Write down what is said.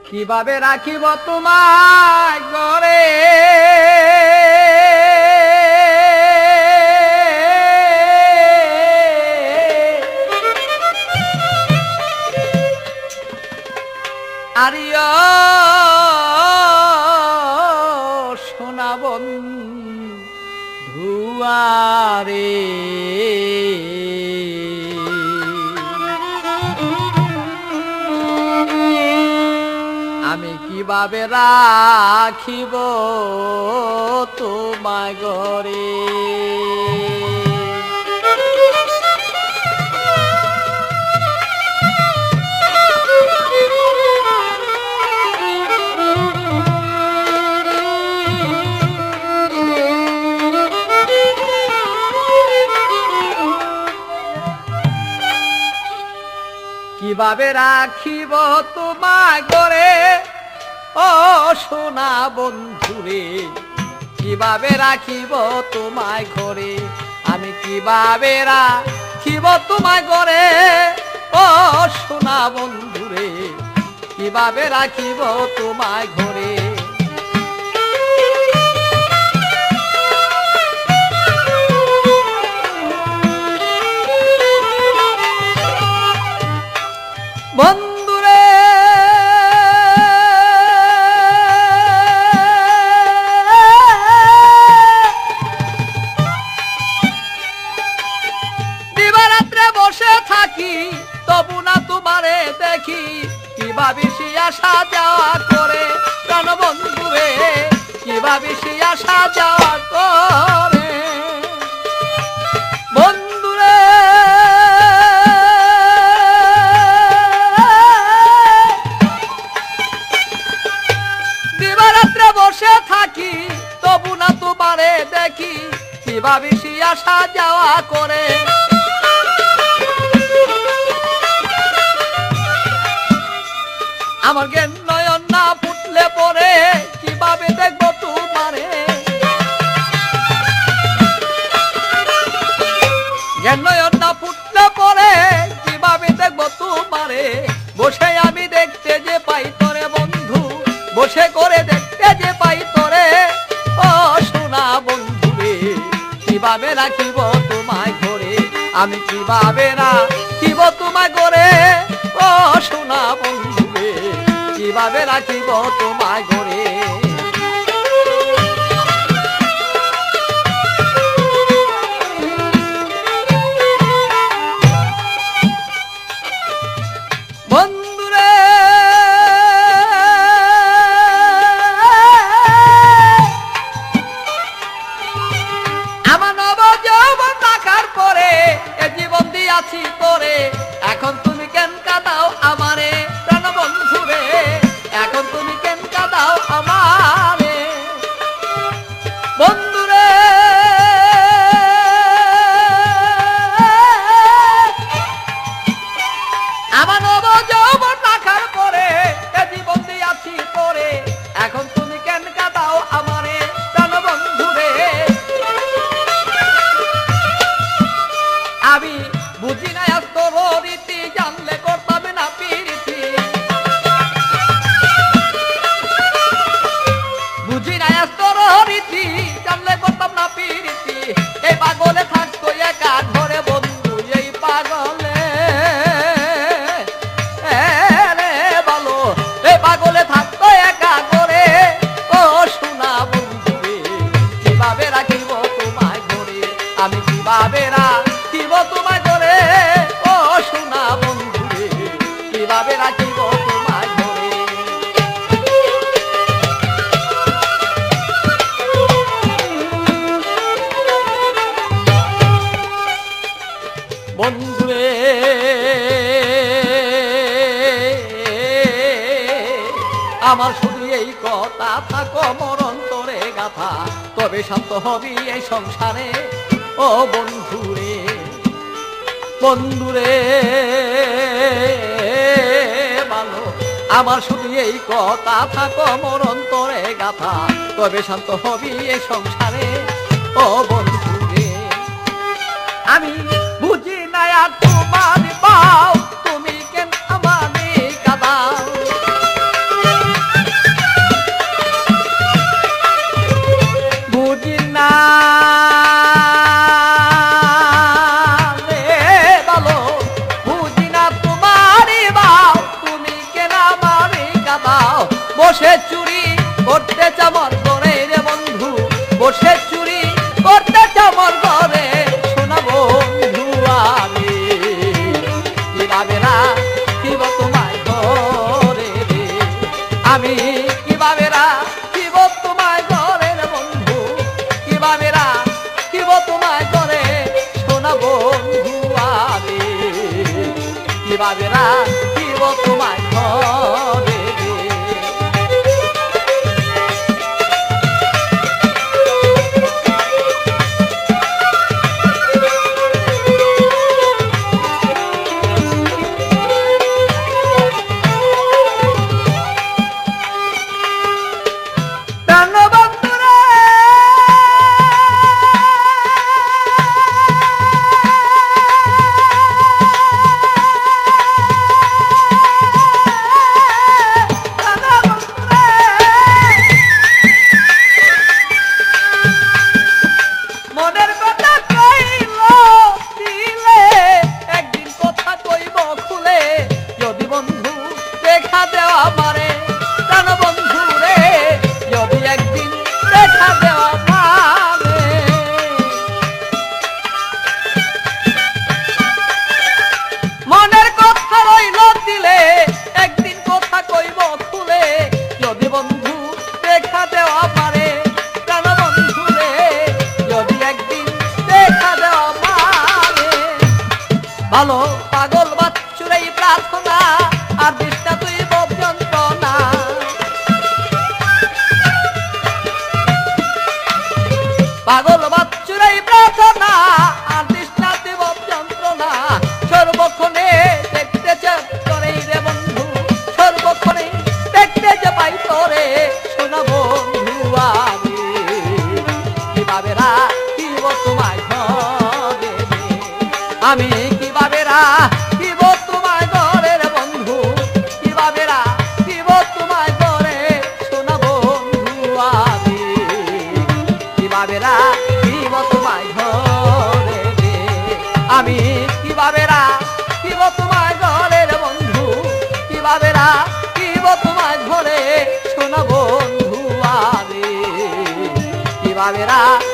কিভাবে রাখিব তোমায় ঘরে আরিয়া সোনা বন্ধুয়ারে আমি কিভাবে রাখিব তোমায় ঘরে কিভাবে রাখিব তোমায় ঘরে ও সোনা বন্ধুরে কিভাবে রাখিব তোমায় ঘরে আমি কিভাবে রাখিব তোমায় ঘরে ও সোনা বন্ধুরে কিভাবে রাখিব তোমায় ঘরে বন্ধুরে দিবারাত্রে বসে থাকি তবু না তোমারে দেখি কিভাবে সে আসা যাওয়া করে প্রাণ বন্ধুরে কিভাবে সে আসা যাওয়া করে বসে থাকি তবু না তোমারে দেখি কিভাবে সে আসা যাওয়া করে আমার জ্ঞান নয়ন না ফুটলে পরে কিভাবে দেখবো তোমারে জ্ঞান নয়ন না ফুটলে পরে কিভাবে দেখবো তোমারে বসে আমি দেখতে যে পাই তোরে বন্ধু বসে করে দেখতে যে পাই তোরে ও সোনা বন্ধুরে কিভাবে রাখিব তোমায় ঘরে আমি কিভাবে রাখিব তোমায় ঘরে ও সোনা বন্ধুরে কিভাবে রাখিব তোমায় ঘরে এখন তুমি কেন কাঁদাও আমারে প্রাণ বন্ধুরে এখন তুমি কেন কাঁদাও আমারে বন্ধুরে আমার নব যৌবন রাখার পরে এ জীবন দিয়াছি তোরে এখন তুমি কেন কাঁদাও আমারে প্রাণ বন্ধুরে আমি বুঝি না এত রীতি জানলে করতাম না পিরিতি বুঝি না এত রীতি জানলে করতাম না পিরিতি এই পাগলে থাকতো একা ঘরে বন্ধু এই পাগলে বলো এই পাগলে থাকতো একা ঘরে ও সোনা বন্ধুরে কিভাবে রাখিব তোমায় ঘরে আমি কিভাবে রাখিব তোমায় ঘরে ও সোনা বন্ধুরে কিভাবে রাখিব তোমায় ঘরে বন্ধুরে আমার শুধু এই কথা থাকো মরণ তোরে গাথা তবে শান্ত হবি এই সংসারে ও বন্ধুরে বন্ধুরে ভালো আমার শুধু এই কথা থাকো মরণ তোরে গাথা তবে শান্ত হবি এই সংসারে ও বন্ধুরে আমি বুঝি না আর তোমার পাও তুমি কেন আমারে কাঁদাও আমি কিভাবে রাখিব তোমায় ঘরের বন্ধু, কিভাবে রাখিব তোমায় ঘরে সোনা বন্ধু, আমি কিভাবে রাখিব তোমায় ঘরে। ভালো পাগল বাচ্চুর এই প্রার্থনা, আর দিশটা তুই যন্ত্রণা। পাগল বাচ্চুর এই প্রার্থনা, আর দিশটা তুই যন্ত্রণা। সর্বক্ষণে দেখতে চাই রে বন্ধু, সর্বক্ষণে দেখতে যে পাই তোরে সোনা বন্ধু, আমি কিভাবে রাখিব তোমায় ঘরে, আমি কিভাবে রাখিব তোমায় ঘরের বন্ধু, কিভাবে রাখিব তোমায় ঘরে সোনা বন্ধু, আমি কিভাবে রাখিব তোমায় ঘরে, আমি কিভাবে রাখিব তোমায় ঘরের বন্ধু, কিভাবে রাখিব তোমায় ঘরে সোনা বন্ধু, আমি কিভাবে